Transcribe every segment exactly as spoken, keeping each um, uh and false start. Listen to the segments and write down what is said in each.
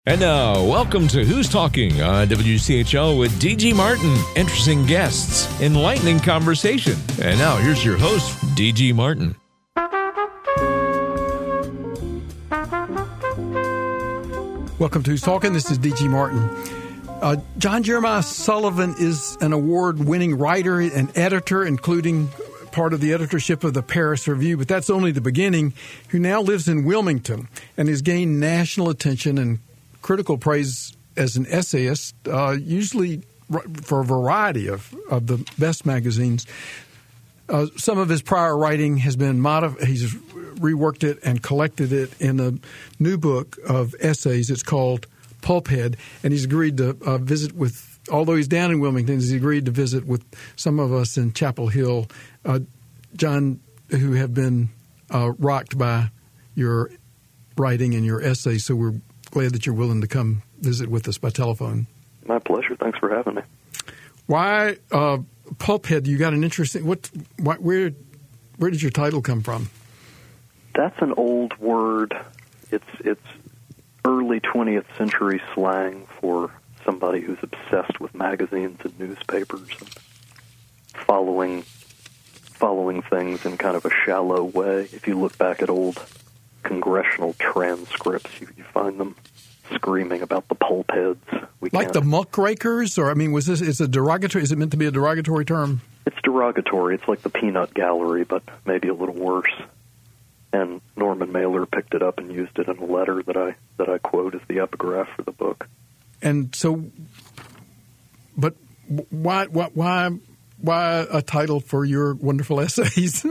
And now, welcome to Who's Talking on W C H L with D G Martin. Interesting guests, enlightening conversation. And now, here's your host, D G Martin. Welcome to Who's Talking. This is D G Martin. Uh, John Jeremiah Sullivan is an award-winning writer and editor, including part of the editorship of the Paris Review, but that's only the beginning, who now lives in Wilmington and has gained national attention and critical praise as an essayist, uh, usually for a variety of, of the best magazines. Uh, some of his prior writing has been modified. He's reworked it and collected it in a new book of essays. It's called Pulphead, and he's agreed to uh, visit with, although he's down in Wilmington, he's agreed to visit with some of us in Chapel Hill. Uh, John, who have been uh, rocked by your writing and your essays, so we're glad that you're willing to come visit with us by telephone. My pleasure. Thanks for having me. Why uh, Pulphead? You got an interesting. What? Why, where? Where did your title come from? That's an old word. It's it's early twentieth century slang for somebody who's obsessed with magazines and newspapers and following following things in kind of a shallow way. If you look back at old congressional transcripts, you, you find them screaming about the pulpheads. We like the muckrakers, or I mean, was this is a derogatory? Is it meant to be a derogatory term? It's derogatory. It's like the peanut gallery, but maybe a little worse. And Norman Mailer picked it up and used it in a letter that I that I quote as the epigraph for the book. And so, but why why why why a title for your wonderful essays?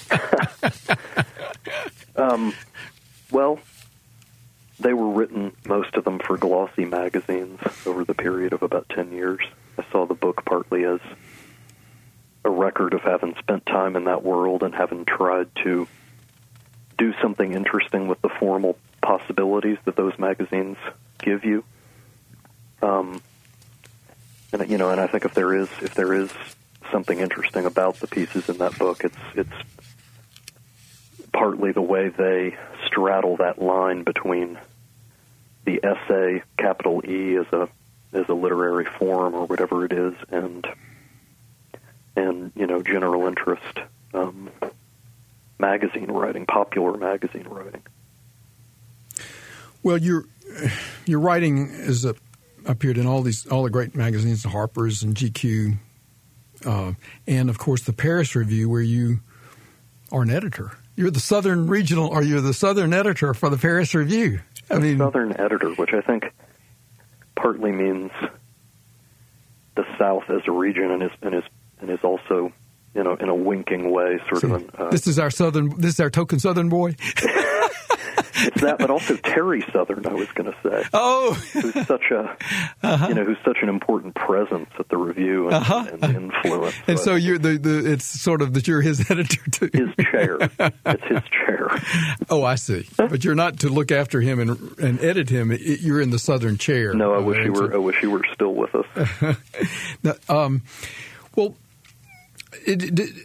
um, well, they were written, most of them, for glossy magazines over the period of about ten years. I saw the book partly as a record of having spent time in that world and having tried to do something interesting with the formal possibilities that those magazines give you. Um, and you know, and I think if there is if there is something interesting about the pieces in that book, it's it's partly the way they straddle that line between the essay, capital E, as a as a literary form or whatever it is, and and you know, general interest um, magazine writing, popular magazine writing. Well, your your writing is a, appeared in all these all the great magazines, the Harper's and G Q, uh, and of course the Paris Review, where you are an editor. You're the Southern Regional, or you're the Southern editor for the Paris Review. I mean, Southern editor, which I think partly means the South as a region, and is and is and is also, you know, in a winking way, sort See, of. An, uh, this is our Southern. This is our token Southern boy. It's that, but also Terry Southern, I was going to say. Oh, who's such a, uh-huh. you know, who's such an important presence at the Review and, uh-huh. and influence. And so, so you're the, the it's sort of that you're his editor too. His chair. It's his chair. Oh, I see. But you're not to look after him and and edit him. It, you're in the Southern chair. No, I wish he were. I wish he were still with us. now, um, well, it, it,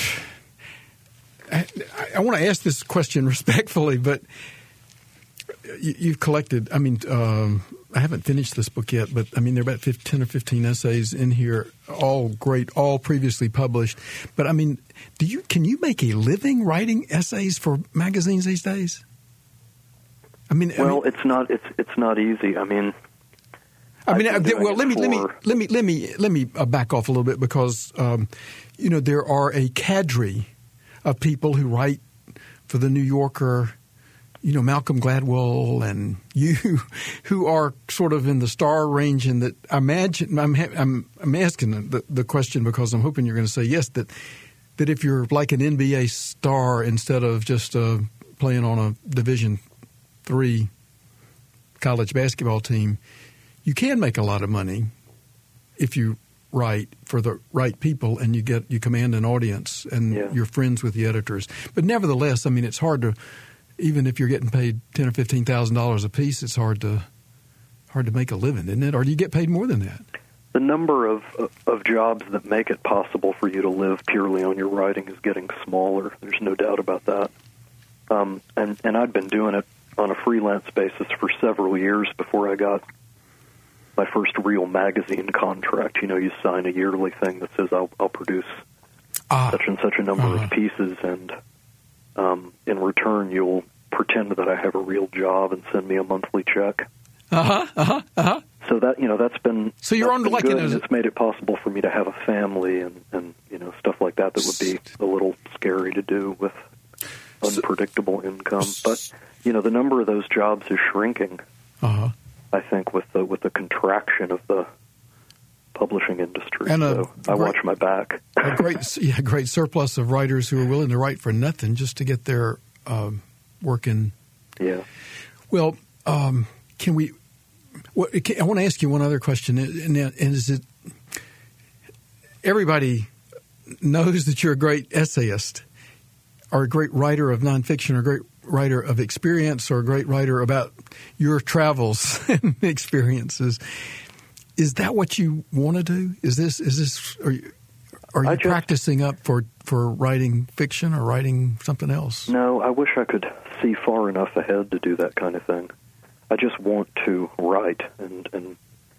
I, I want to ask this question respectfully, but. You've collected, I mean, um, I haven't finished this book yet, but I mean, there are about ten or fifteen essays in here, all great, all previously published. But I mean, do you can you make a living writing essays for magazines these days? I mean, well, I mean, it's not it's it's not easy. I mean, I mean, well, let me, let me let me let me let me uh, back off a little bit because um, you know, there are a cadre of people who write for the New Yorker. You know, Malcolm Gladwell and you, who are sort of in the star range, and that I imagine I'm I'm, I'm asking the, the question because I'm hoping you're going to say yes. That that if you're like an N B A star instead of just uh, playing on a Division three college basketball team, you can make a lot of money if you write for the right people and you get you command an audience and yeah. you're friends with the editors. But nevertheless, I mean, it's hard to. Even if you're getting paid ten or fifteen thousand dollars a piece, it's hard to hard to make a living, isn't it? Or do you get paid more than that? The number of of jobs that make it possible for you to live purely on your writing is getting smaller. There's no doubt about that. Um, and and I'd been doing it on a freelance basis for several years before I got my first real magazine contract. You know, you sign a yearly thing that says I'll, I'll produce ah. such and such a number uh-huh. of pieces, and um, in return you'll pretend that I have a real job and send me a monthly check. Uh-huh, uh-huh, uh-huh. So that, you know, that's been, so you're on, like, good, you know, and it's made it possible for me to have a family and, and, you know, stuff like that that would be a little scary to do with unpredictable income. But, you know, the number of those jobs is shrinking, uh-huh. I think, with the, with the contraction of the publishing industry. And so I great, watch my back. a great, yeah, great surplus of writers who are willing to write for nothing just to get their um, work in. Yeah. Well, um, can we... Well, I want to ask you one other question, and is it everybody knows that you're a great essayist or a great writer of nonfiction or a great writer of experience or a great writer about your travels and experiences. Is that what you want to do? Is this is this are you, are you just, practicing up for, for writing fiction or writing something else? No, I wish I could see far enough ahead to do that kind of thing. I just want to write and, and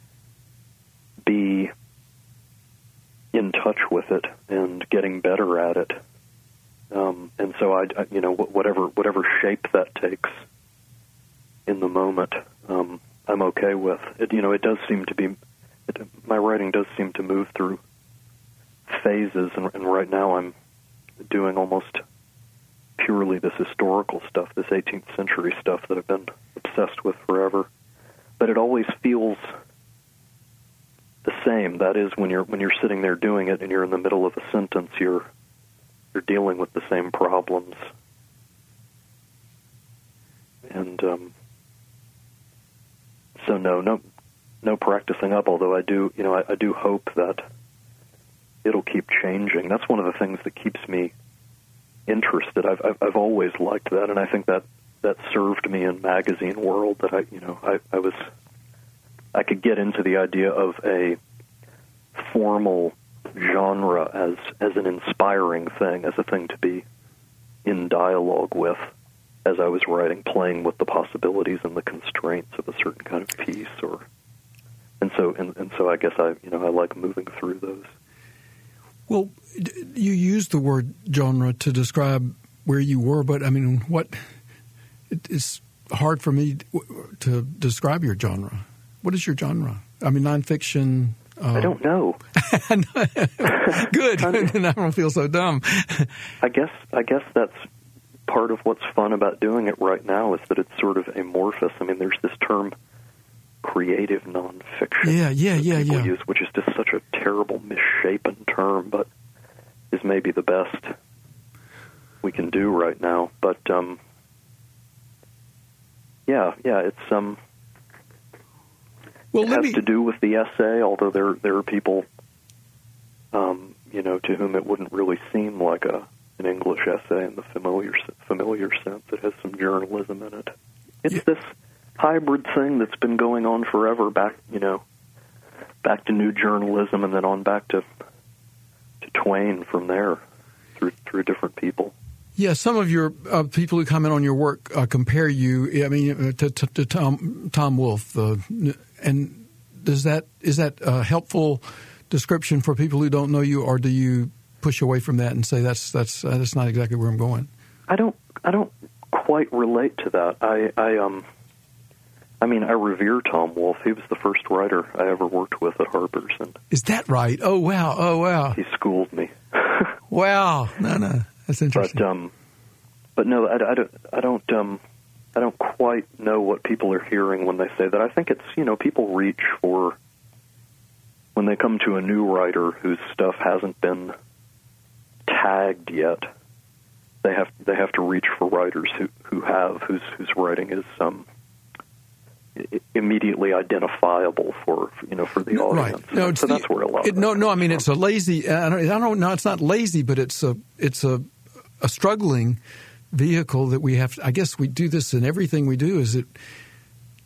be in touch with it and getting better at it. Um, and so I, I, you know, whatever whatever shape that takes in the moment, um, I'm okay with it. You know, it does seem to be it, my writing does seem to move through phases, and, and right now I'm doing almost purely this historical stuff, this eighteenth century stuff that I've been obsessed with forever. But it always feels the same. That is, when you're when you're sitting there doing it and you're in the middle of a sentence, you're you're dealing with the same problems. And um, so no, no, no practicing up. Although I do, you know, I, I do hope that it'll keep changing. That's one of the things that keeps me interested. I've, I've I've always liked that, and I think that that served me in magazine world. That I, you know, I, I was I could get into the idea of a formal genre as as an inspiring thing, as a thing to be in dialogue with, as I was writing, playing with the possibilities and the constraints of a certain kind of piece, or and so and, and so I guess I you know I like moving through those. Well, you used the word genre to describe where you were, but I mean, what? It's hard for me to describe your genre. What is your genre? I mean, nonfiction. Uh, I don't know. Good. Then I don't feel so dumb. I guess. I guess that's part of what's fun about doing it right now is that it's sort of amorphous. I mean, there's this term, creative nonfiction. Yeah, yeah, yeah, people yeah. Use, which is just such a terrible, misshapen term, but is maybe the best we can do right now. But um, yeah, yeah, it's um, well, it has me... to do with the essay. Although there there are people, um, you know, to whom it wouldn't really seem like a an English essay in the familiar familiar sense. It has some journalism in it. It's yeah. this hybrid thing that's been going on forever. Back, you know, back to new journalism, and then on back to to Twain from there through through different people. Yeah, some of your uh, people who comment on your work uh, compare you. I mean, to, to, to Tom Tom Wolfe, uh, and does that is that a helpful description for people who don't know you, or do you push away from that and say that's that's uh, that's not exactly where I'm going? I don't I don't quite relate to that. I I um. I mean, I revere Tom Wolfe. He was the first writer I ever worked with at Harper's. And is that right? Oh, wow. Oh, wow. He schooled me. Wow. No, no. That's interesting. But, um, but no, I, I don't, I don't, um, I don't quite know what people are hearing when they say that. I think it's, you know, people reach for, when they come to a new writer whose stuff hasn't been tagged yet, they have, they have to reach for writers who, who have, whose, whose writing is, um, immediately identifiable for you know for the audience. Right. No, so that's where a lot. It, of no, no. I mean, from. it's a lazy. I don't, I don't know. It's not lazy, but it's a it's a a struggling vehicle that we have. To, I guess we do this in everything we do. Is it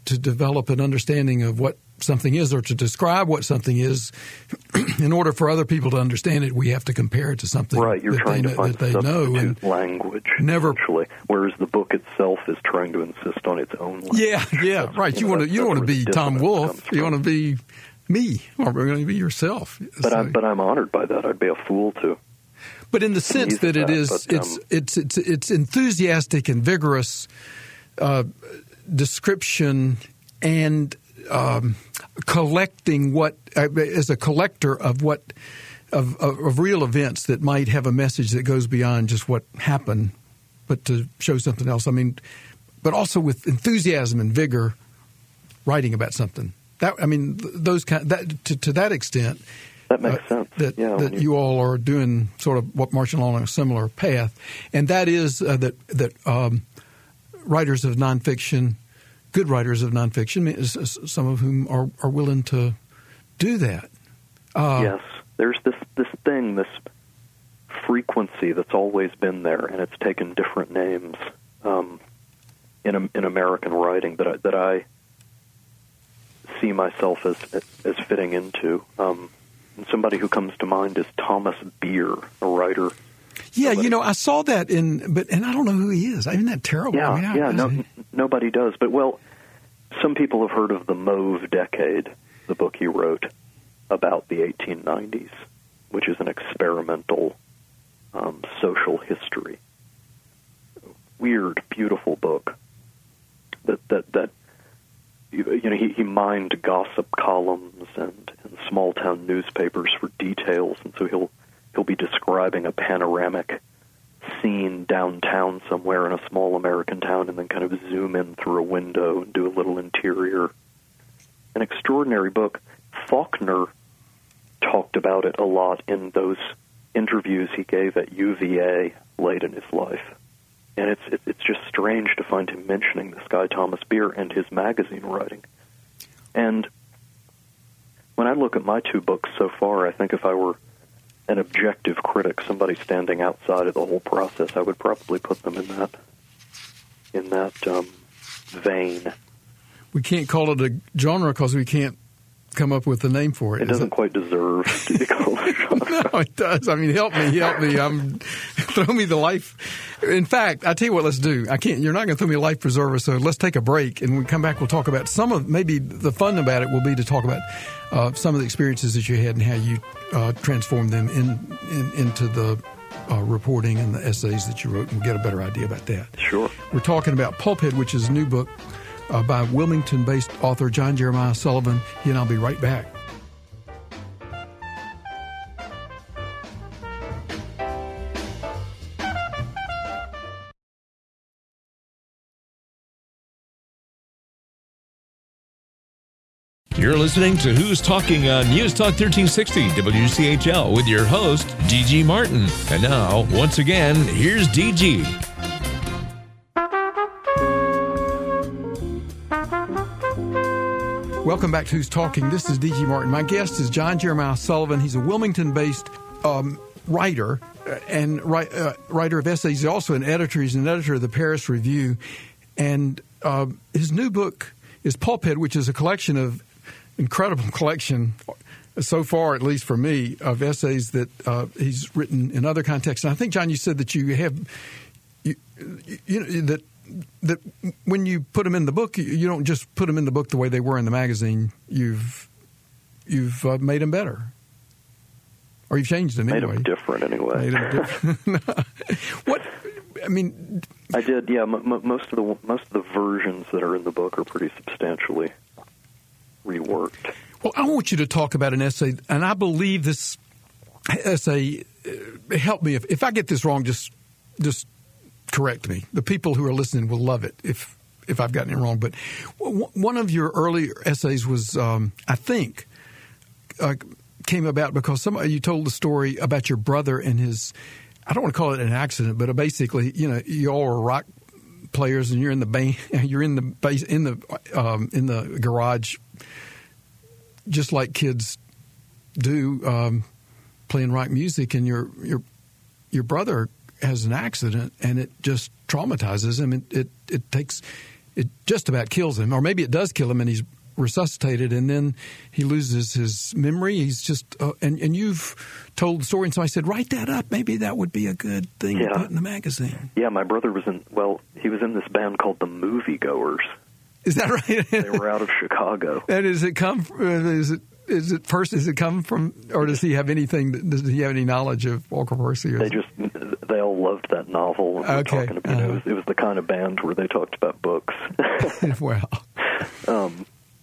to develop an understanding of what something is or to describe what something is. In order for other people to understand it, we have to compare it to something right. You're that trying they, to find that they know. And language, never, essentially, whereas the book itself is trying to insist on its own language. Yeah, yeah, that's, right. You, you want know, to you want to be Tom Wolfe. You from. want to be me, or we're going to be yourself. But so, I'm but I'm honored by that. I'd be a fool to. But in the sense that it that, is, but, um, it's, it's it's it's enthusiastic and vigorous uh, description and um, collecting what uh, as a collector of what of, of of real events that might have a message that goes beyond just what happened, but to show something else. I mean, but also with enthusiasm and vigor, writing about something. That I mean, those kind that to, to that extent. That makes uh, sense. That, yeah, that you, you all are doing sort of what marching along a similar path, and that is uh, that that um, writers of nonfiction, good writers of nonfiction, some of whom are, are willing to do that. Uh, yes, there's this this thing, this frequency that's always been there, and it's taken different names um, in in American writing that I, that I see myself as as fitting into. Um, And somebody who comes to mind is Thomas Beer, a writer. Yeah, Nobody, you know, I saw that in, but and I don't know who he is. Isn't that terrible? Yeah, I mean, I, yeah, I, no, n- nobody does. But well, some people have heard of the Mauve Decade, the book he wrote about the eighteen nineties, which is an experimental um, social history. Weird, beautiful book. That that that. You know, he, he mined gossip columns and, and small-town newspapers for details, and so he'll he'll be describing a panoramic scene downtown somewhere in a small American town and then kind of zoom in through a window and do a little interior. An extraordinary book. Faulkner talked about it a lot in those interviews he gave at U V A late in his life. And it's it's just strange to find him mentioning this guy, Thomas Beer, and his magazine writing. And when I look at my two books so far, I think if I were an objective critic, somebody standing outside of the whole process, I would probably put them in that in that um, vein. We can't call it a genre because we can't come up with a name for it. It doesn't it? quite deserve to be called a genre. No, it does. I mean, help me, help me. I'm throw me the life. In fact, I tell you what, let's do. I can't. You're not going to throw me a life preserver, so let's take a break, and when we come back, we'll talk about some of. Maybe the fun about it will be to talk about uh, some of the experiences that you had and how you uh, transformed them in, in into the uh, reporting and the essays that you wrote, and we'll get a better idea about that. Sure. We're talking about Pulphead, which is a new book uh, by Wilmington-based author John Jeremiah Sullivan. He and I'll be right back. You're listening to Who's Talking on News Talk thirteen sixty W C H L with your host, D G Martin. And now, once again, here's D G. Welcome back to Who's Talking. This is D G Martin. My guest is John Jeremiah Sullivan. He's a Wilmington-based um, writer and write, uh, writer of essays. He's also an editor. He's an editor of the Paris Review. And uh, his new book is Pulphead, which is a collection of incredible collection, so far, at least for me, of essays that uh, he's written in other contexts. And I think, John, you said that you have, you, you know, that that when you put them in the book, you don't just put them in the book the way they were in the magazine. You've you've uh, made them better, or you've changed them made anyway. Made them different anyway. Made them different. What I mean, I did. Yeah, m- m- most of the most of the versions that are in the book are pretty substantially reworked. Well, I want you to talk about an essay, and I believe this essay uh, help me if if I get this wrong. Just just. correct me. The people who are listening will love it if if I've gotten it wrong. But w- one of your earlier essays was, um, I think, uh, came about because some you told the story about your brother and his. I don't want to call it an accident, but basically, you know, you all are rock players and you're in the band, you're in the base in the um, in the garage, just like kids do, um, playing rock music, and your your your brother has an accident and it just traumatizes him. It, it it takes it just about kills him, or maybe it does kill him, and he's resuscitated, and then he loses his memory. He's just uh, and and you've told the story, and so I said, write that up. Maybe that would be a good thing yeah. to put in the magazine. Yeah, my brother was in. Well, he was in this band called the Moviegoers. Is that right? They were out of Chicago. And does it come? From, is it? Is it first? Does it come from, or does he have anything? Does he have any knowledge of Walker Percy? Or they just they all loved that novel. And okay, talking about, uh-huh. you know, it, was, it was the kind of band where they talked about books. Wow. Um,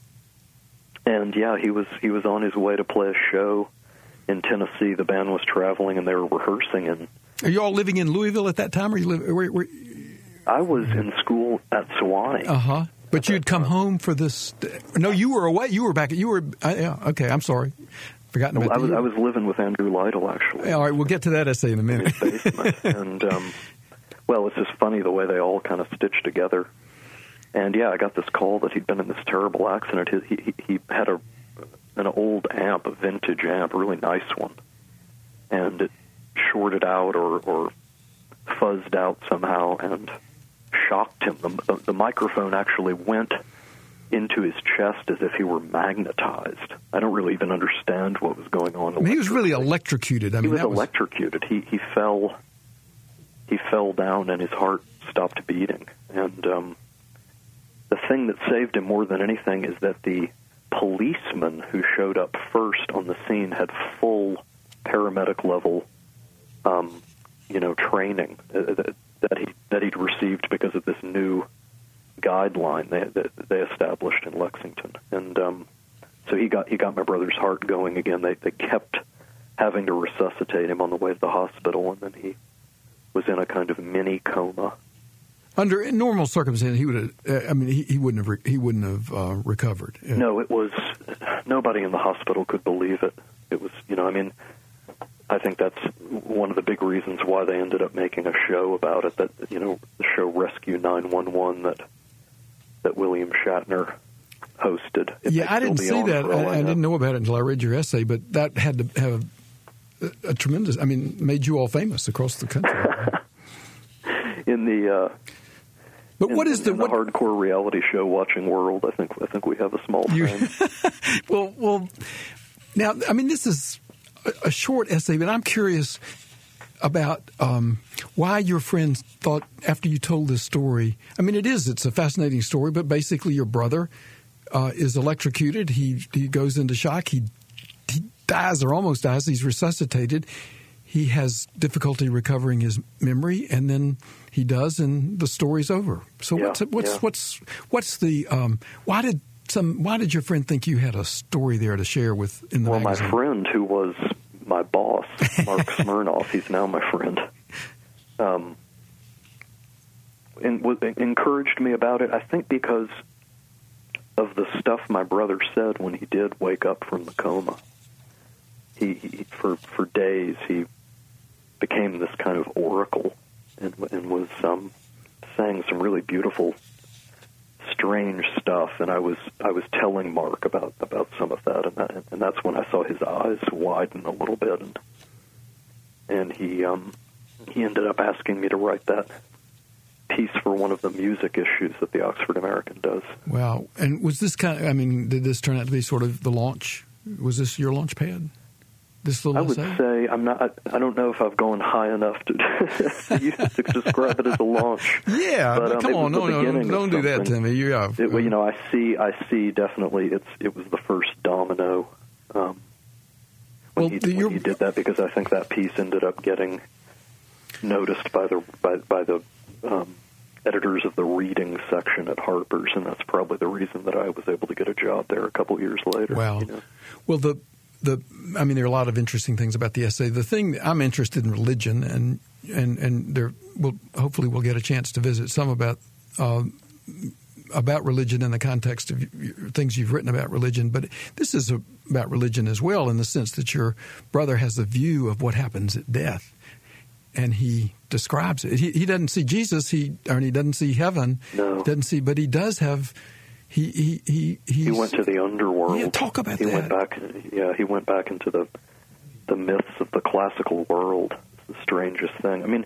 and yeah, he was he was on his way to play a show in Tennessee. The band was traveling, and they were rehearsing. And are you all living in Louisville at that time? Or you live? Where, where? I was in school at Sewanee. Uh huh. But you'd come home for this. No, you were away. You were back. You were. Uh, yeah. Okay. I'm sorry. Forgotten about I was, the, I was living with Andrew Lytle, actually. All right. We'll get to that essay in a minute. In his basement. and um, well, it's just funny the way they all kind of stitched together. And yeah, I got this call that he'd been in this terrible accident. He he, he had a an old amp, a vintage amp, a really nice one, and it shorted out or or fuzzed out somehow and shocked him. The, the, the microphone actually went into his chest as if he were magnetized. I don't really even understand what was going on. I mean, he was really electrocuted. I mean, he was that was... electrocuted. He he fell. He fell down, and his heart stopped beating. And um, the thing that saved him more than anything is that the policeman who showed up first on the scene had full paramedic level, um, you know, training. Uh, that, that he that he'd received because of this new guideline they that they established in Lexington, and um, so he got he got my brother's heart going again. They they kept having to resuscitate him on the way to the hospital, and then he was in a kind of mini coma. Under normal circumstances, he would have. Uh, I mean, he, he wouldn't have. Re- he wouldn't have uh, recovered. Uh, no, it was nobody in the hospital could believe it. It was, you know, I mean. I think that's one of the big reasons why they ended up making a show about it. That, you know, the show Rescue nine one one that that William Shatner hosted. It yeah, I didn't see that. I, I didn't know about it until I read your essay. But that had to have a, a tremendous. I mean, made you all famous across the country. in the. Uh, But in, what is the, in the what, hardcore reality show watching world? I think I think we have a small fan. well, well, now I mean this is a short essay, but I'm curious about um, why your friends thought after you told this story. I mean, it is, it's a fascinating story, but basically your brother uh, is electrocuted. He he goes into shock. He, he dies or almost dies. He's resuscitated. He has difficulty recovering his memory, and then he does, and the story's over. So yeah, what's what's yeah. what's what's the um, why did some why did your friend think you had a story there to share with in the well, magazine? My friend who was my boss, Mark Smirnoff, he's now my friend, um, and w- encouraged me about it, I think because of the stuff my brother said when he did wake up from the coma. He, he for for days he became this kind of oracle and, and was um, saying some really beautiful, strange stuff. And I was I was telling Mark about, about some of that, and that, and that's when I saw his eyes widen a little bit, and and he um, he ended up asking me to write that piece for one of the music issues that the Oxford American does. Wow! And was this kind of, I mean, did this turn out to be sort of the launch? Was this your launch pad? This little I would essay? say I'm not. I, I don't know if I've gone high enough to, to describe it as a launch. Yeah, but, um, come on, no, no, don't, don't do that to me. You, uh, it, well, you know, I see, I see. Definitely, it's it was the first domino um, when, well, he, the, when he did that, because I think that piece ended up getting noticed by the by, by the um, editors of the reading section at Harper's, and that's probably the reason that I was able to get a job there a couple years later. Wow. You know? Well, the. The, I mean, there are a lot of interesting things about the essay. The thing I'm interested in religion, and and and there, we'll, hopefully we'll get a chance to visit some about uh, about religion in the context of things you've written about religion. But this is a, about religion as well, in the sense that your brother has a view of what happens at death, and he describes it. He, he doesn't see Jesus, he or he doesn't see heaven, no. doesn't see, but he does have. He he he he went to the underworld. Yeah, talk about he that. Went back, yeah, he went back into the the myths of the classical world. It's the strangest thing. I mean,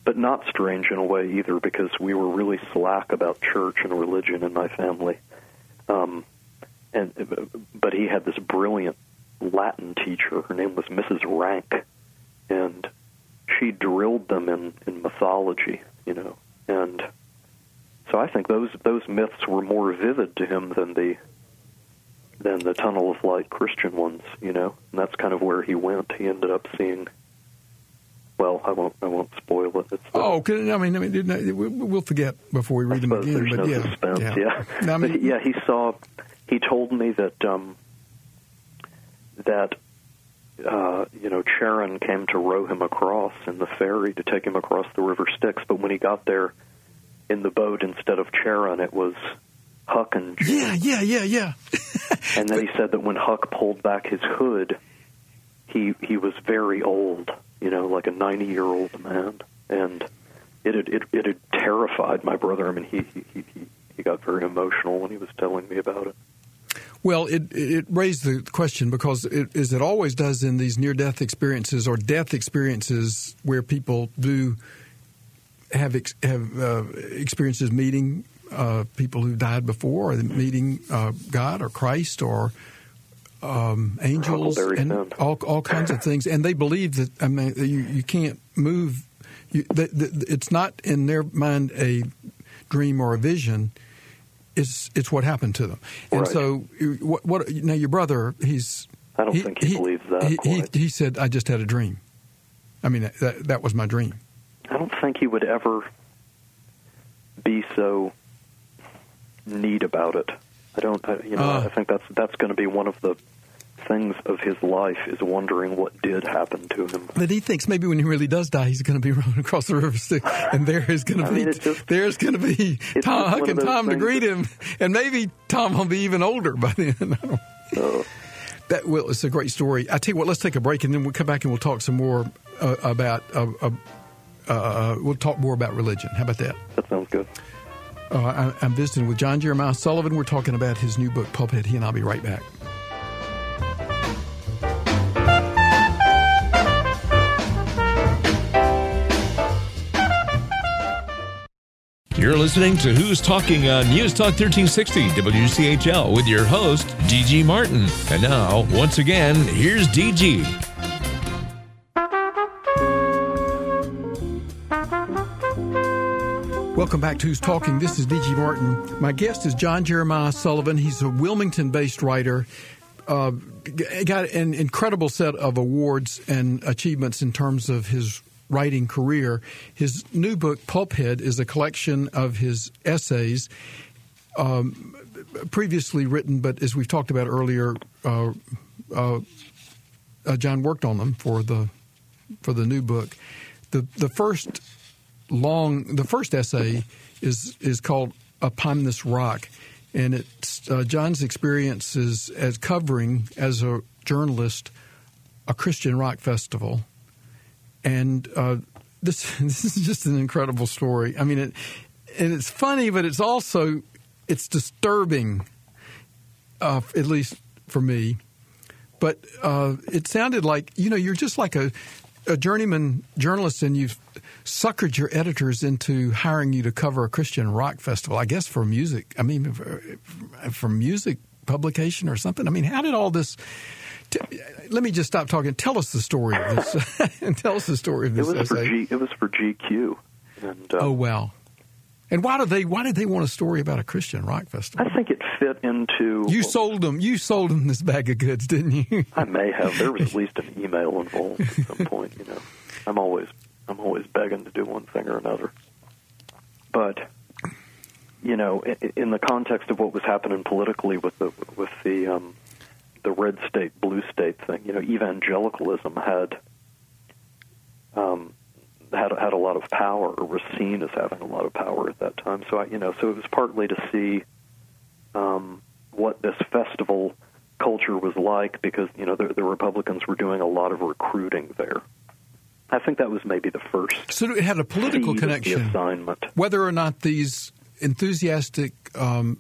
but not strange in a way either, because we were really slack about church and religion in my family. Um, and but he had this brilliant Latin teacher. Her name was Missus Rank, and she drilled them in, in mythology, you know. And so I think those those myths were more vivid to him than the than the Tunnel of Light Christian ones, you know. And that's kind of where he went. He ended up seeing. Well, I won't. I won't spoil it. It's the, oh, okay. I mean, I mean, we'll forget before we read them again. There's but no yeah, suspense. yeah. Yeah. I mean, but yeah. He saw. He told me that um, that uh, you know Charon came to row him across in the ferry to take him across the River Styx. But when he got there in the boat, instead of Charon, it was Huck and Jim. Yeah, yeah, yeah, yeah. And then he said that when Huck pulled back his hood, he he was very old. You know, like a ninety-year-old man, and it had, it it had terrified my brother. I mean, he he he he got very emotional when he was telling me about it. Well, it it raised the question because, it, as it always does in these near-death experiences or death experiences, where people do have ex, have uh, experiences meeting uh, people who died before, or meeting uh, God or Christ or Um, angels and all all kinds of things, and they believe that. I mean, you, you can't move. You, the, the, it's not in their mind a dream or a vision. It's it's what happened to them. And right. so, what, what? Now, your brother, he's. I don't he, think he, he believes that. He, he, he said, "I just had a dream." I mean, that that was my dream. I don't think he would ever be so neat about it. I don't. I, you know, uh, I think that's that's going to be one of the things of his life, is wondering what did happen to him. But he thinks maybe when he really does die, he's going to be rowing across the river Styx, and there is going to be mean, just, there's going to be Tom, Huck and Tom to greet him, and maybe Tom will be even older by then. uh, that well, it's a great story. I tell you what, let's take a break, and then we'll come back and we'll talk some more uh, about. Uh, uh, uh, we'll talk more about religion. How about that? That sounds good. Uh, I, I'm visiting with John Jeremiah Sullivan. We're talking about his new book, Pulphead. He and I'll be right back. You're listening to Who's Talking on News Talk thirteen sixty W C H L with your host, D G Martin. And now, once again, here's D G. Welcome back to Who's Talking. This is D G Martin. My guest is John Jeremiah Sullivan. He's a Wilmington-based writer. Uh, got an incredible set of awards and achievements in terms of his writing career. His new book, Pulphead, is a collection of his essays, um, previously written, but as we've talked about earlier, uh, uh, uh, John worked on them for the for the new book. The the first long the first essay is is called Upon This Rock, and it's uh, John's experiences as covering as a journalist a Christian rock festival. And uh, this this is just an incredible story. I mean, it, and it's funny, but it's also it's disturbing, uh, at least for me. But uh, it sounded like, you know, you're just like a, a journeyman journalist, and you've suckered your editors into hiring you to cover a Christian rock festival. I guess for music. I mean, for, for music publication or something. I mean, how did all this? Let me just stop talking. Tell us the story of this. and tell us the story of this. It was essay. for G, it was for G Q. And, uh, oh wow! And why do they? Why did they want a story about a Christian rock festival? I think it fit into. You sold them. You sold them this bag of goods, didn't you? I may have. There was at least an email involved at some point. You know, I'm always I'm always begging to do one thing or another. But you know, in, in the context of what was happening politically with the with the. Um, the red state, blue state thing, you know, evangelicalism had um, had had a lot of power, or was seen as having a lot of power at that time. So, I, you know, so it was partly to see um, what this festival culture was like, because you know the, the Republicans were doing a lot of recruiting there. I think that was maybe the first. So it had a political connection. The assignment, whether or not these enthusiastic um,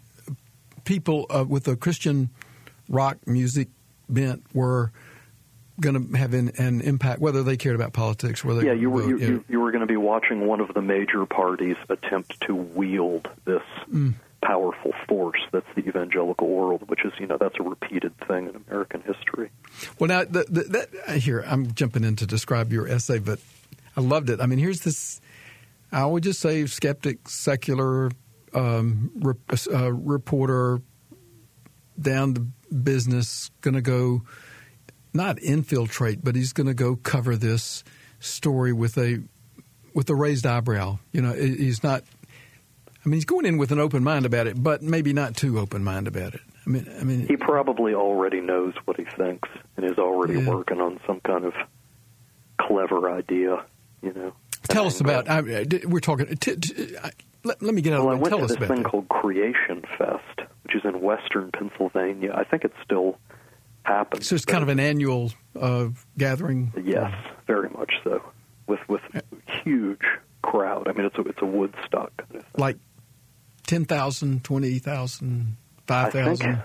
people uh, with a Christian rock music bent were going to have an, an impact, whether they cared about politics, whether yeah, you were vote, you, yeah. you, you were going to be watching one of the major parties attempt to wield this mm. powerful force that's the evangelical world, which is, you know, that's a repeated thing in American history. Well, now the, the, that here I'm jumping in to describe your essay, but I loved it. I mean, here's this. I would just say skeptic, secular um, rep, uh, reporter down the business, going to go not infiltrate, but he's going to go cover this story with a with a raised eyebrow. You know, he's not. I mean, he's going in with an open mind about it, but maybe not too open mind about it. I mean, I mean, he probably already knows what he thinks and is already yeah. working on some kind of clever idea. You know. Tell us about. I, we're talking. T- t- I, let, let me get out well, of the way. Tell us about I went to this thing that. called Creation Fest, which is in western Pennsylvania. I think it still happens. So it's kind of an annual uh, gathering. Yes, very much so. With with huge crowd. I mean, it's a it's a Woodstock kind of thing. Like ten thousand, twenty thousand, five thousand.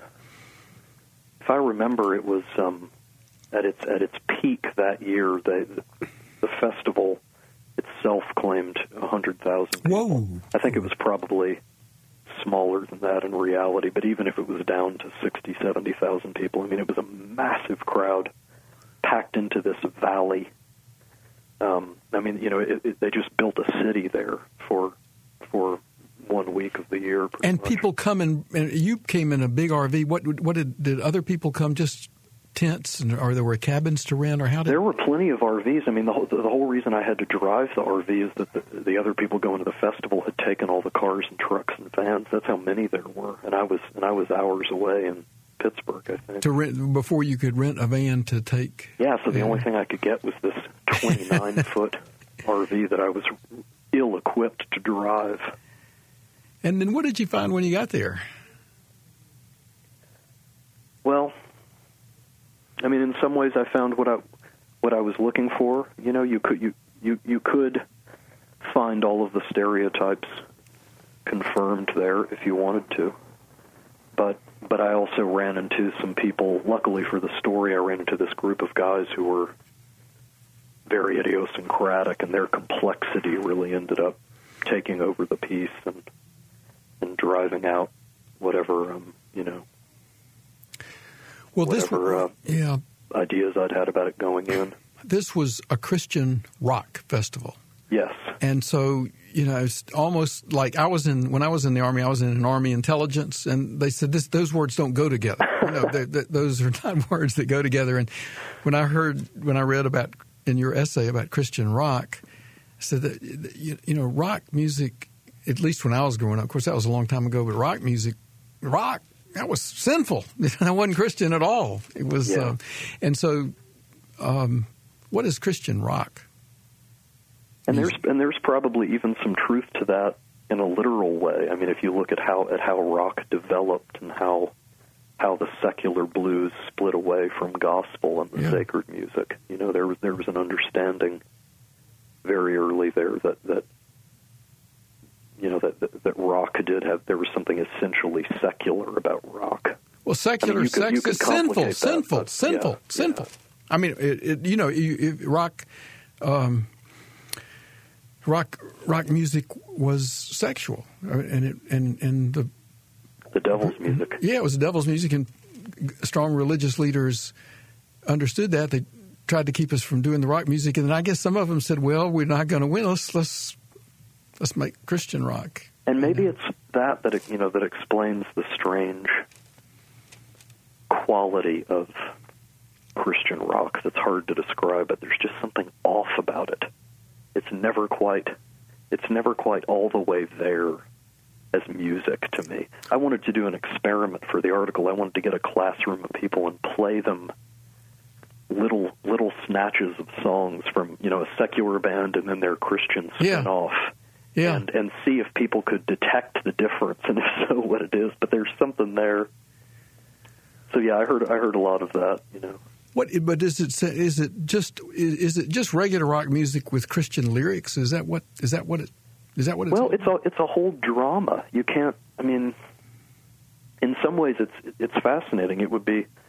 If I remember, it was um, at its at its peak that year. They, the, the festival itself claimed a hundred thousand. Whoa! I think it was probably smaller than that in reality. But even if it was down to sixty, seventy thousand people, I mean, it was a massive crowd packed into this valley. Um, I mean, you know, it, it, they just built a city there for for one week of the year. And much. people come in. And you came in a big R V. What what did did other people come? Just tents, and or there were cabins to rent, or how did? There were plenty of R Vs. I mean, the whole, the whole reason I had to drive the R V is that the, the other people going to the festival had taken all the cars and trucks and vans. That's how many there were, and I was and I was hours away in Pittsburgh, I think. To rent before you could rent a van to take. Yeah, so the yeah. only thing I could get was this twenty-nine foot R V that I was ill-equipped to drive. And then, what did you find when you got there? Well, I mean, in some ways, I found what I what I was looking for. You know, you could you, you, you could find all of the stereotypes confirmed there if you wanted to, but but I also ran into some people. Luckily for the story, I ran into this group of guys who were very idiosyncratic, and their complexity really ended up taking over the piece and and driving out whatever um, you know. Well, whatever, this, yeah, uh, ideas I'd had about it going in. This was a Christian rock festival. Yes. And so, you know, it's almost like I was in, when I was in the Army, I was in an Army intelligence, and they said this, those words don't go together. You know, they, they, those are not words that go together. And when I heard, when I read about, in your essay about Christian rock, I said that, you, you know, rock music, at least when I was growing up, of course, that was a long time ago, but rock music, rock, that was sinful. I wasn't Christian at all. It was, yeah. uh, and so, um, what is Christian rock? And there's and there's probably even some truth to that in a literal way. I mean, if you look at how at how rock developed and how how the secular blues split away from gospel and the yeah. sacred music, you know, there was there was an understanding very early there that that. You know, that, that that rock did have, there was something essentially secular about rock. Well, secular I mean, sex could, is sinful, that, sinful, but, sinful, yeah, sinful. Yeah. I mean, it, it, you know, you, it, rock, um, rock, rock music was sexual, and it, and and the the devil's music. Yeah, it was the devil's music, and strong religious leaders understood that. They tried to keep us from doing the rock music, and then I guess some of them said, "Well, we're not going to win. Let's let's." Let's make Christian rock. And maybe it's that that you know that explains the strange quality of Christian rock that's hard to describe, but there's just something off about it. It's never quite it's never quite all the way there as music to me. I wanted to do an experiment for the article. I wanted to get a classroom of people and play them little little snatches of songs from, you know, a secular band and then their Christian spin-off. Yeah. Yeah. And, and see if people could detect the difference, and if so, what it is. But there's something there. So yeah, I heard I heard a lot of that. You know. What? But is it is it just is it just regular rock music with Christian lyrics? Is that what is that what it is that what it's? Well, it's a it's a whole drama. You can't. I mean, in some ways, it's it's fascinating. It would be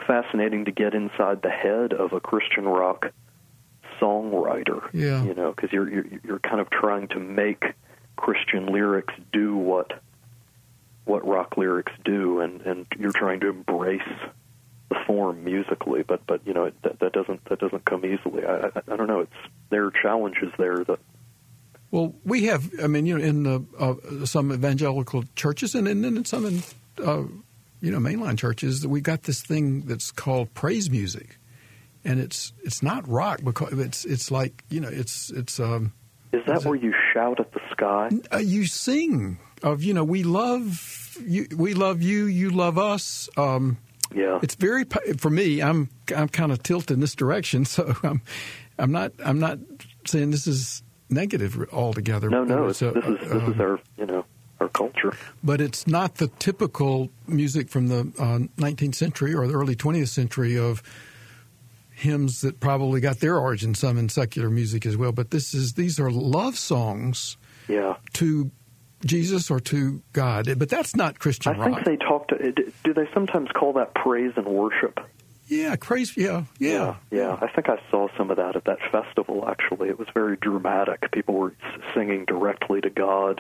fascinating to get inside the head of a Christian rock songwriter. Yeah. You know, because you're, you're you're kind of trying to make Christian lyrics do what what rock lyrics do, and, and you're trying to embrace the form musically. But but you know it, that, that doesn't that doesn't come easily. I, I I don't know. It's there are challenges there that. Well, we have, I mean, you know, in uh, uh, some evangelical churches and in, in some, in, uh, you know, mainline churches, we got this thing that's called praise music, and it's it's not rock because it's it's like you know it's it's. Um, Is that is where it, you shout at the sky? Uh, you sing of you know we love you, we love you, you love us. Um, Yeah, it's very for me. I'm I'm kind of tilted in this direction, so I'm I'm not I'm not saying this is negative altogether. No, no, it's, a, this is this um, is our you know our culture. But it's not the typical music from the uh, nineteenth century or the early twentieth century of hymns that probably got their origin some in secular music as well. But this is these are love songs, Yeah, to Jesus or to God. But that's not Christian I rock. think they talk to. Do they sometimes call that praise and worship? Yeah, crazy. Yeah, yeah, yeah, yeah. I think I saw some of that at that festival. Actually, it was very dramatic. People were singing directly to God.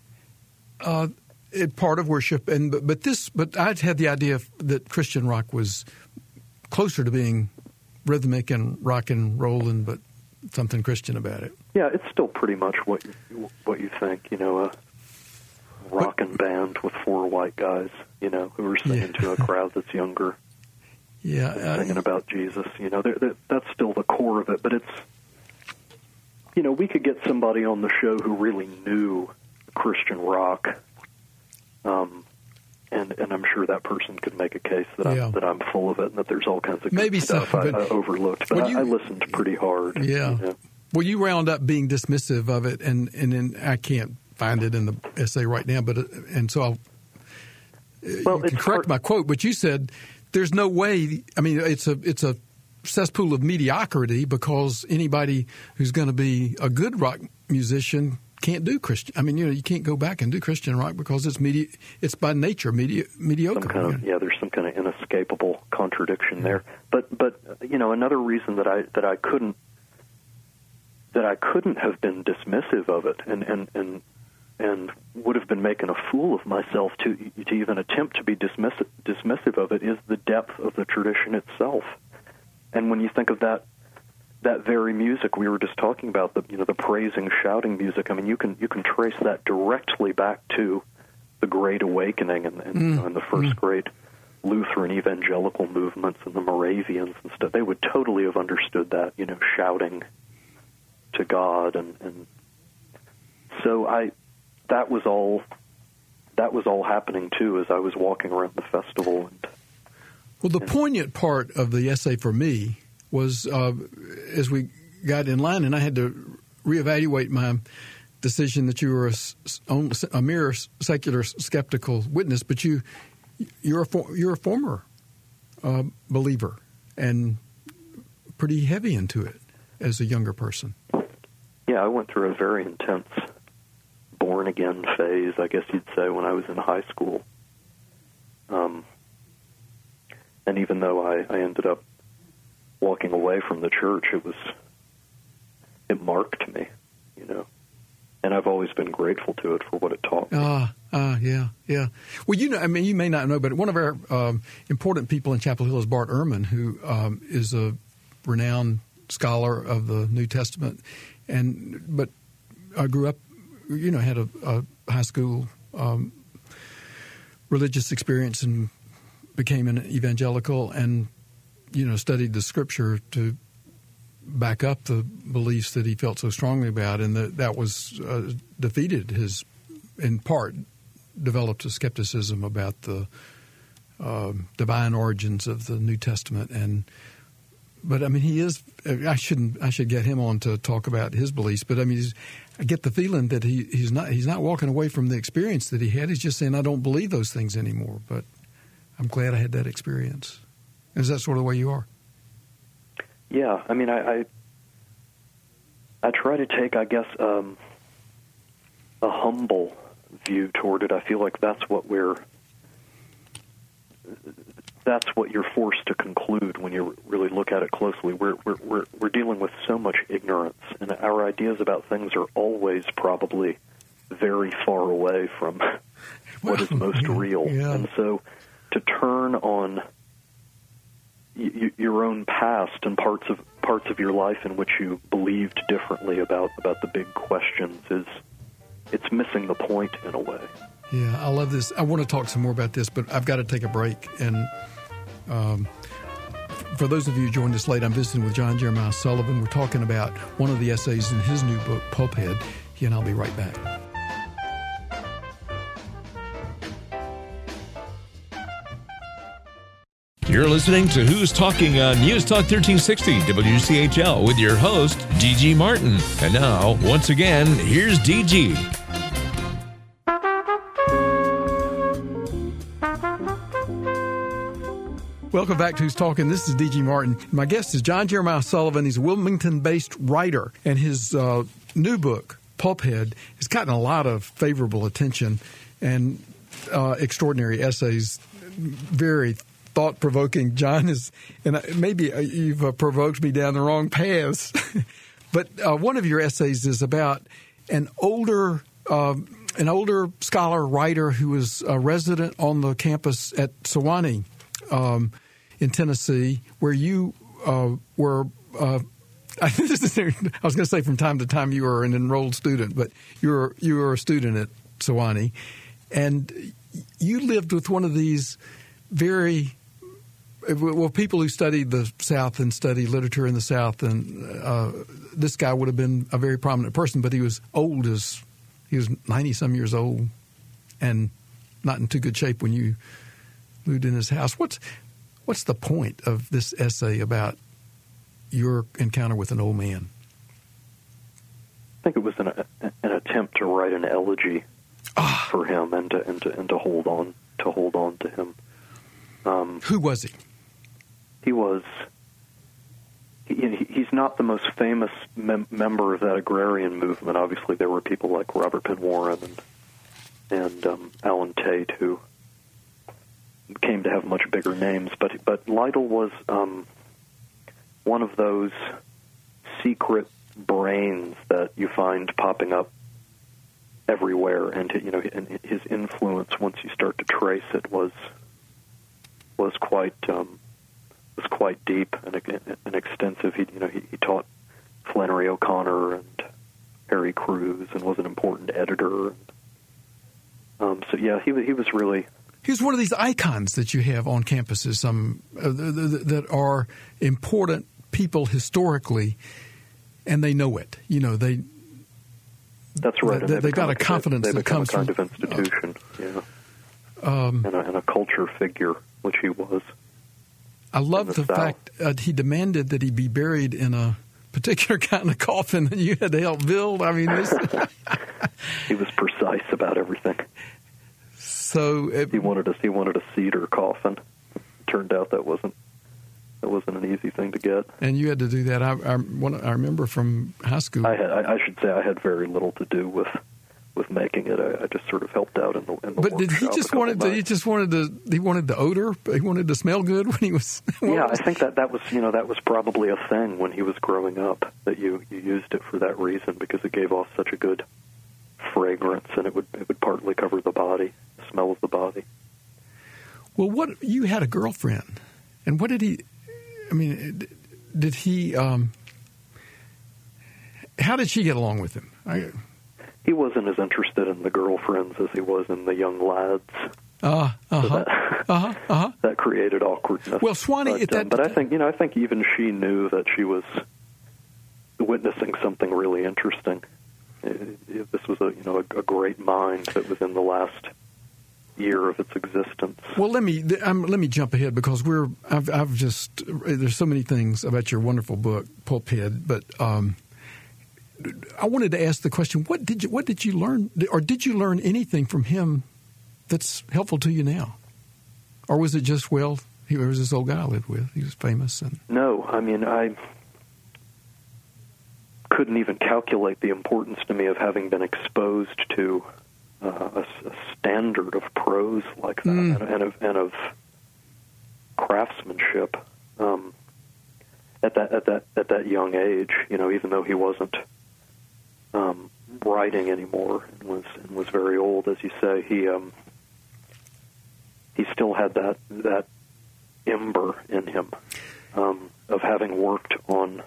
Uh, it, part of worship, and but, but this, but I'd had the idea that Christian rock was closer to being rhythmic and rock and rolling, but something Christian about it. Yeah, it's still pretty much what you, what you think. You know, a rockin' band with four white guys. You know, who are singing Yeah. to a crowd that's younger. Yeah, and uh, singing about Jesus. You know, they're, they're, that's still the core of it. But it's, you know, we could get somebody on the show who really knew Christian rock, um, and and I'm sure that person could make a case that Yeah. I'm that I'm full of it and that there's all kinds of good Maybe so, stuff I, but I overlooked. But when you- I, I listened pretty hard. Yeah. You know. Well, you round up being dismissive of it, and and then I can't find it in the essay right now, but uh, and so I'll Well, you can it's correct hard- my quote, but you said there's no way. I mean, it's a it's a cesspool of mediocrity because anybody who's going to be a good rock musician can't do Christian. I mean, you know, you can't go back and do Christian rock because it's medi- It's by nature medi- mediocre. Some kind of, yeah, there's some kind of inescapable contradiction there. But but you know, another reason that I that I couldn't that I couldn't have been dismissive of it, and and and. and would have been making a fool of myself to to even attempt to be dismissive, dismissive of it, is the depth of the tradition itself. And when you think of that that very music we were just talking about, the you know the praising, shouting music, I mean you can you can trace that directly back to the Great Awakening and, and, Mm. you know, and the first Mm. great Lutheran evangelical movements and the Moravians and stuff. They would totally have understood that, you know, shouting to God, and, and so I. That was all. That was all happening too as I was walking around the festival. And, Well, the and, poignant part of the essay for me was uh, as we got in line, and I had to reevaluate my decision that you were a, a mere secular skeptical witness, but you you're a for, you're a former uh, believer and pretty heavy into it as a younger person. Yeah, I went through a very intense born-again phase, I guess you'd say, when I was in high school. Um, and even though I, I ended up walking away from the church, it was, it marked me, you know. And I've always been grateful to it for what it taught me. Ah, ah, yeah, yeah. Well, you know, I mean, you may not know, but one of our um, important people in Chapel Hill is Bart Ehrman, who um, is a renowned scholar of the New Testament, and but I grew up, you know, had a, a high school um, religious experience and became an evangelical, and you know, studied the Scripture to back up the beliefs that he felt so strongly about, and that that was uh, defeated his, in part, developed a skepticism about the uh, divine origins of the New Testament. And but I mean, he is. I shouldn't. I should get him on to talk about his beliefs. But I mean, he's, I get the feeling that he, he's not. He's not walking away from the experience that he had. He's just saying, I don't believe those things anymore. But I'm glad I had that experience. Is that sort of the way you are? Yeah, I mean, I, I, I try to take, I guess, um, a humble view toward it. I feel like that's what we're, that's what you're forced to conclude when you really look at it closely. We're we're we're, we're dealing with so much ignorance, and our ideas about things are always probably very far away from what is most yeah, real. Yeah. And so, to turn on y- your own past and parts of parts of your life in which you believed differently about about the big questions is it's missing the point in a way. Yeah, I love this. I want to talk some more about this, but I've got to take a break. And um, for those of you who joined us late, I'm visiting with John Jeremiah Sullivan. We're talking about one of the essays in his new book, Pulphead. He and I'll be right back. You're listening to Who's Talking on News Talk thirteen sixty W C H L with your host, D G Martin. And now, once again, here's D G. Welcome back to Who's Talking. This is D G Martin. My guest is John Jeremiah Sullivan. He's a Wilmington-based writer, and his uh, new book, Pulphead, has gotten a lot of favorable attention and uh, extraordinary essays, very thought-provoking. John is, and maybe you've uh, provoked me down the wrong paths, but uh, one of your essays is about an older uh, an older scholar writer who was a resident on the campus at Sewanee um, in Tennessee, where you uh, were. Uh, I was going to say from time to time you were an enrolled student, but you were you were a student at Sewanee, and you lived with one of these very well people who studied the South and studied literature in the South, and uh, this guy would have been a very prominent person, but he was old as he was ninety some years old, and not in too good shape when you moved in his house. What's what's the point of this essay about your encounter with an old man? I think it was an, an attempt to write an elegy ah. for him and to, and to and to hold on to hold on to him. Um, Who was he? He was. He, he's not the most famous mem- member of that agrarian movement. Obviously, there were people like Robert Penn Warren and and um, Alan Tate who came to have much bigger names. But but Lytle was um, one of those secret brains that you find popping up everywhere, and you know, and his influence, once you start to trace it, was was quite um, was quite deep and, and extensive. He you know he, he taught Flannery O'Connor and Harry Crews, and was an important editor. Um, so yeah, he he was really. He's one of these icons that you have on campuses, some uh, that are important people historically, and they know it. You know, they. That's right. They, they got a confidence they that comes a kind from of institution, uh, yeah, um, and, a, and a culture figure, which he was. I love the, the fact uh, he demanded that he be buried in a particular kind of coffin that you had to help build. I mean, this he was precise about everything. So it, he wanted a he wanted a cedar coffin. Turned out that wasn't that wasn't an easy thing to get. And you had to do that. I I, one, I remember from high school. I, had, I I should say I had very little to do with with making it. I, I just sort of helped out in the in the But did he just wanted to? He just wanted to. He wanted the odor. He wanted to smell good when he was. Yeah, was I think that that was you know that was probably a thing when he was growing up, that you you used it for that reason, because it gave off such a good fragrance, and it would it would partly cover the body, the smell of the body. Well, what you had a girlfriend, and what did he? I mean, did he? Um, how did she get along with him? I, he wasn't as interested in the girlfriends as he was in the young lads. Uh, uh-huh, so that, uh-huh, uh-huh. that created awkwardness. Well, Swanee, but, at that, um, but I think you know, I think even she knew that she was witnessing something really interesting. It, it, this was a you know a, a great mind that was in the last year of its existence. Well, let me um, let me jump ahead, because we're I've, I've just there's so many things about your wonderful book, Pulphead, but um, I wanted to ask the question: What did you what did you learn, or did you learn anything from him that's helpful to you now, or was it just well, he was this old guy I lived with, he was famous and no, I mean I couldn't even calculate the importance to me of having been exposed to uh, a, a standard of prose like that, mm. and, and of and of craftsmanship um, at that at that at that young age. You know, even though he wasn't um, writing anymore and was and was very old, as you say, he um, he still had that that ember in him um, of having worked on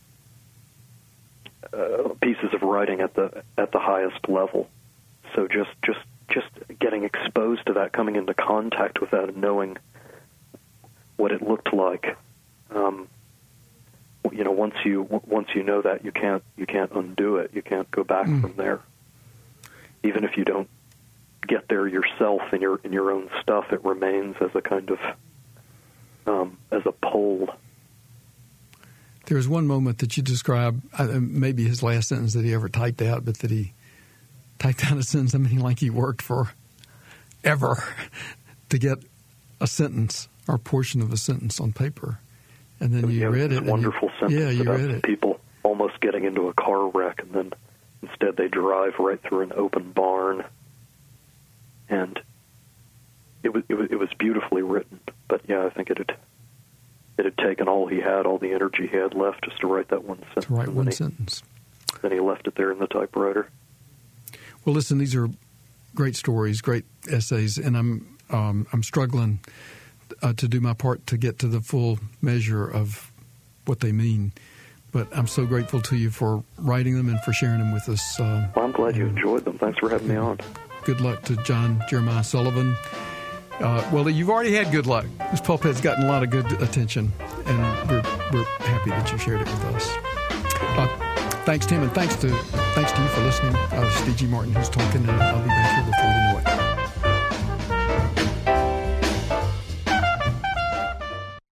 uh, pieces of writing at the at the highest level. So just just just getting exposed to that, coming into contact with that, and knowing what it looked like. Um, you know, once you once you know that, you can't you can't undo it. You can't go back mm. from there. Even if you don't get there yourself in your in your own stuff, it remains as a kind of um, as a pole. There's one moment that you describe, uh, maybe his last sentence that he ever typed out, but that he typed out a sentence, I mean, like he worked for ever to get a sentence or a portion of a sentence on paper. And then you yeah, read it. Wonderful you, sentence yeah, you about read it. People almost getting into a car wreck, and then instead they drive right through an open barn. And it was it was, it was beautifully written. But yeah, I think it had it had taken all he had, all the energy he had left, just to write that one sentence. To write one he, sentence. Then he left it there in the typewriter. Well, listen, these are great stories, great essays, and I'm um, I'm struggling uh, to do my part to get to the full measure of what they mean. But I'm so grateful to you for writing them and for sharing them with us. Uh, well, I'm glad you enjoyed them. Thanks for having me on. Good luck to John Jeremiah Sullivan. Uh, well, you've already had good luck. This pulpit's gotten a lot of good attention, and we're we're happy that you shared it with us. Uh, thanks, Tim, and thanks to thanks to you for listening. Uh, it's D G Martin who's talking, and I'll be back here before you know it.